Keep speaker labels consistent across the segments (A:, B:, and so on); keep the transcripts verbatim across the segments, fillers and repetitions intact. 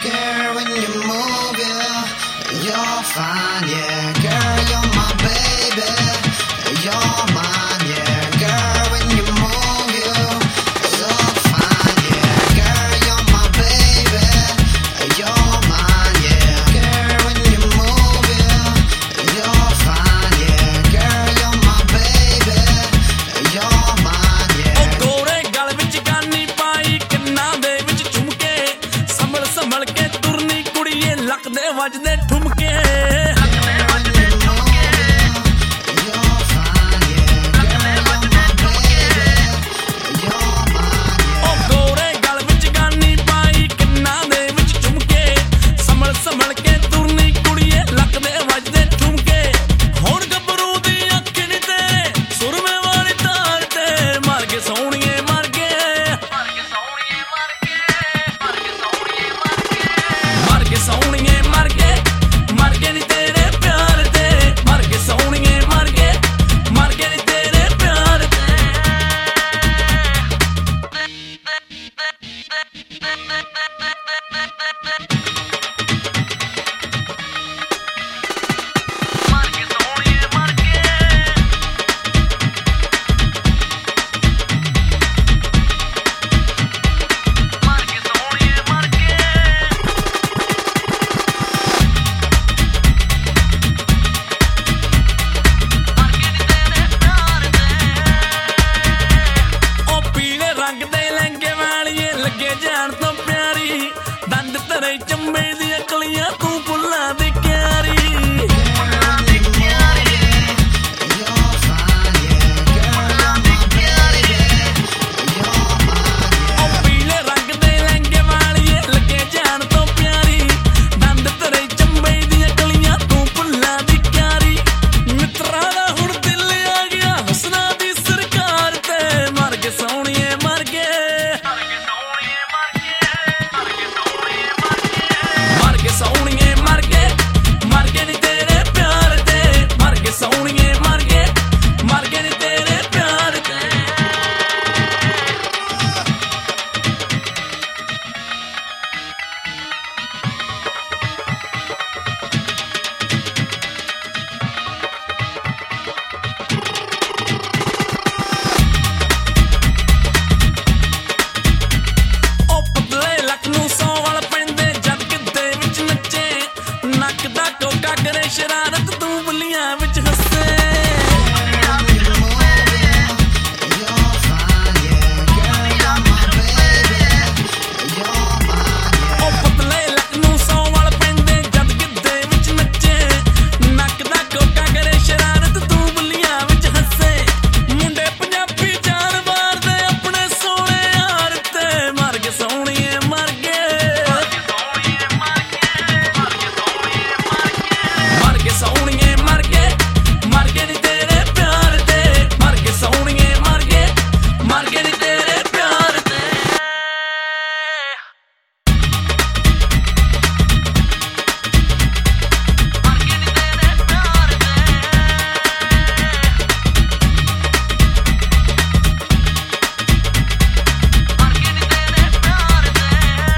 A: Girl, when you move, yeah, you're fine, yeah. Girl, you're my baby, you're mine, yeah. Girl, when you move, yeah, you're fine, yeah. Girl, you're my baby, you're mine, yeah. Girl, when you move, yeah, you're fine, yeah. Girl, you're my baby, you're mine, yeah.
B: Oh, गोरे गल विच गानी पाई कन्ना दे विच झुमके संभल संभल के तुरनी कुड़िए luck दे वजदे ठुमके ਜਾਣ ਤੋਂ ਪਿਆਰੀ ਦੰਦ ਤਰੇ ਚੰਬੇ ਦੀਆਂ ਕਲੀਆਂ ਤੂੰ ਫੁੱਲਾਂ ਦੀ ਕਿਆਰੀ ਫੁੱਲਾਂ ਦੀ ਕਿਆਰੀ
A: you're fine, yeah. Girl, you're my baby, you're mine, yeah.
B: ਉਹ ਪੀਲੇ ਰੰਗ ਦੇ ਲਹਿੰਗੇ ਵਾਲੀਏ ਲੱਗੇ ਜਾਣ ਤੋਂ ਪਿਆਰੀ ਦੰਦ ਤਰੇ ਚੰਬੇ ਦੀਆਂ ਕਲੀਆਂ ਤੂੰ ਫੁੱਲਾਂ ਦੀ ਕਿਆਰੀ ਮਿੱਤਰਾਂ ਦਾ ਹੁਣ ਦਿਲ ਆ ਗਿਆ ਹੁਸਨਾਂ ਦੀ ਸਰਕਾਰ ਤੇ ਮਰ ਕੇ ਸੋਹਣੀਏ ਮਰ ਕੇ ਸੋਹਣੀਏ ਮਰ ਗਏ ਮਰ ਗਏ ਨੀ ਤੇਰੇ ਪਿਆਰ ਤੇ ਮਰ ਗਏ ਸੋਹਣੀਏ ਮਰ ਗਏ ਮਰ ਗਏ ਨੀ ਤੇਰੇ ਪਿਆਰ ਤੇ ਉਹ ਪਤਲੇ ਲੱਕ ਨੂੰ ਸੌ ਵਾਲ ਪੈਂਦੇ ਨੱਕ ਦਾ ਟੋਕਾ ਕਰੇ ਸ਼ਰਾਰਤ ਤੂੰ ਬੁੱਲੀਆਂ ਵਿੱਚ ਹੱਸੇ ਉਹ ਪਤਲੇ ਲੱਕ ਨੂੰ ਸੌ ਵਾਲ ਪੈਂਦੇ ਜਦ ਗਿੱਧੇ ਵਿੱਚ ਨੱਚੇ ਨੱਕ ਦਾ ਟੋਕਾ ਕਰੇ ਸ਼ਰਾਰਤ ਤੂੰ ਬੁੱਲੀਆਂ ਵਿੱਚ ਹੱਸੇ ਮੁੰਡੇ ਪੰਜਾਬੀ ਜਾਨ ਮਾਰਦੇ ਆਪਣੇ ਸੋਹਣੇ ਯਾਰ ਤੇ ਮਰ ਗਏ ਸੋਹਣੀਏ ਮਰ ਗਏ ਸੋਹਣੀਏ ਮਰ ਗਏ ਮਰ ਗਏ ਨੀ ਤੇਰੇ ਪਿਆਰ ਤੇ ਮਰ ਗਏ ਸੋਹਣੀਏ ਮਰ ਗਏ ਮਰ ਗਏ ਨੀ ਤੇਰੇ ਪਿਆਰ ਤੇ ਮਰ ਗਏ ਨੀ ਤੇਰੇ ਪਿਆਰ ਤੇ ਮਰ ਗਏ ਨੀ ਤੇਰੇ ਪਿਆਰ ਤੇ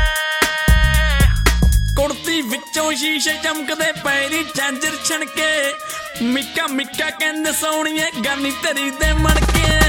B: ਕੁੜਤੀ ਵਿੱਚੋਂ ਸ਼ੀਸ਼ੇ ਚਮਕਦੇ ਪੈਰੀ ਝਾਂਜਰ ਛਣਕੇ ਮਿੱਕਾ ਮਿੱਕਾ ਕਹਿੰਦੇ ਸੋਹਣੀਏ ਗਾਨੀ ਤੇਰੀ ਦੇ ਮਣਕੇ